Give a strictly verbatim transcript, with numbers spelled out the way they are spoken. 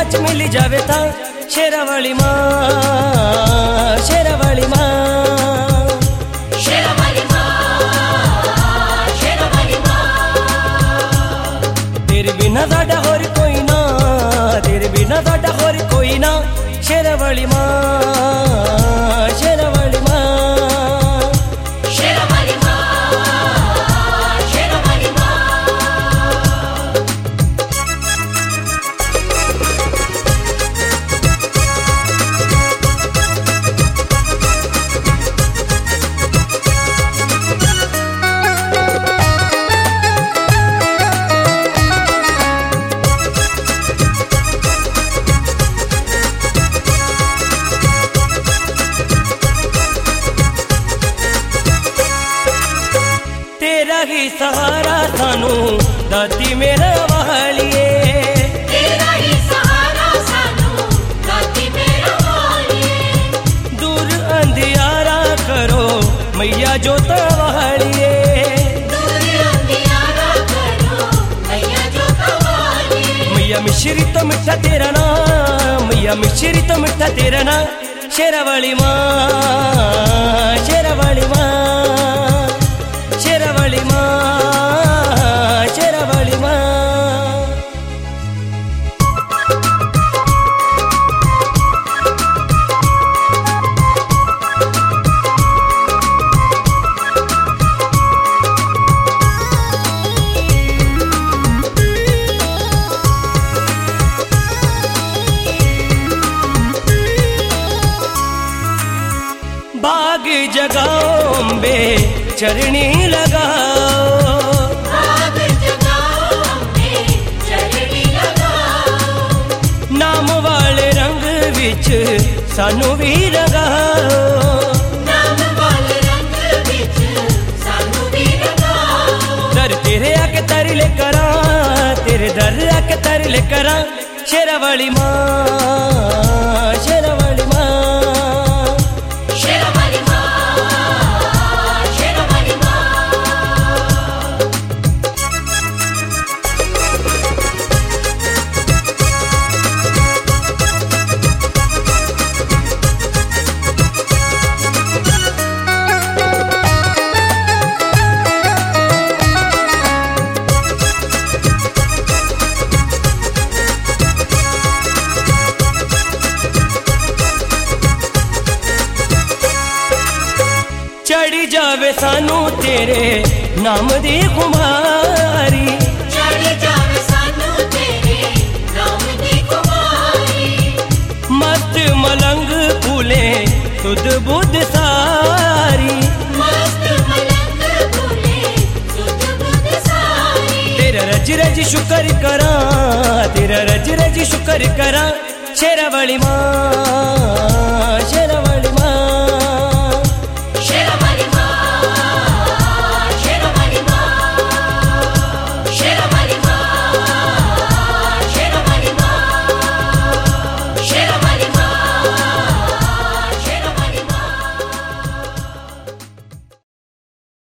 च मिल जावे था शेरा वाली माँ, शेरा वाली माँ, शेरा वाली माँ, शेरा वाली माँ। तेरे बिना साडा होर कोई ना, तेरे बिना साडा होर कोई ना, शेरा वाली माँ, शेरा वाली माँ, शेरा वाली माँ, शेरा वाली माँ। तेरा ही सहारा सानू दाती मेरा वालिए, तेरा ही सहारा सानू दाती मेरा वालिए। दूर अंधियारा करो मैया जोता वालिए, दूर अंधियारा करो मैया जोता वालिए। मैया मिश्री तो मिठा तेरा नाम, मैया मिश्री तो मिठा तेरा नाम, शेरा वाली माँ, शेरा वाली माँ, शेरा वाली माँ, शेरा वाली माँ। बाग जगाओ अम्बे चरणी लगाओ, बाग जगाओ अम्बे चरणी लगाओ। नाम वाले रंग विच सानू भी लगाओ, नाम वाले रंग विच सानू भी लगाओ। दर तेरे आके तरले करा, तेरे दर आके तरले करा, शेरा वाली माँ, शेरा वाली माँ, शेरा वाली माँ, शेरा वाली माँ। चढ़ी जावे सानू तेरे नाम दी खुमारी, चढ़ी जावे सानू तेरे नाम दी खुमारी। मस्त मलंग फूले सुध बुध सारी, मस्त मलंग फूले सुध बुध सारी। तेरा रज रज शुक्र करा, तेरा रज रज शुक्र करा, शेरा वाली माँ, शेरा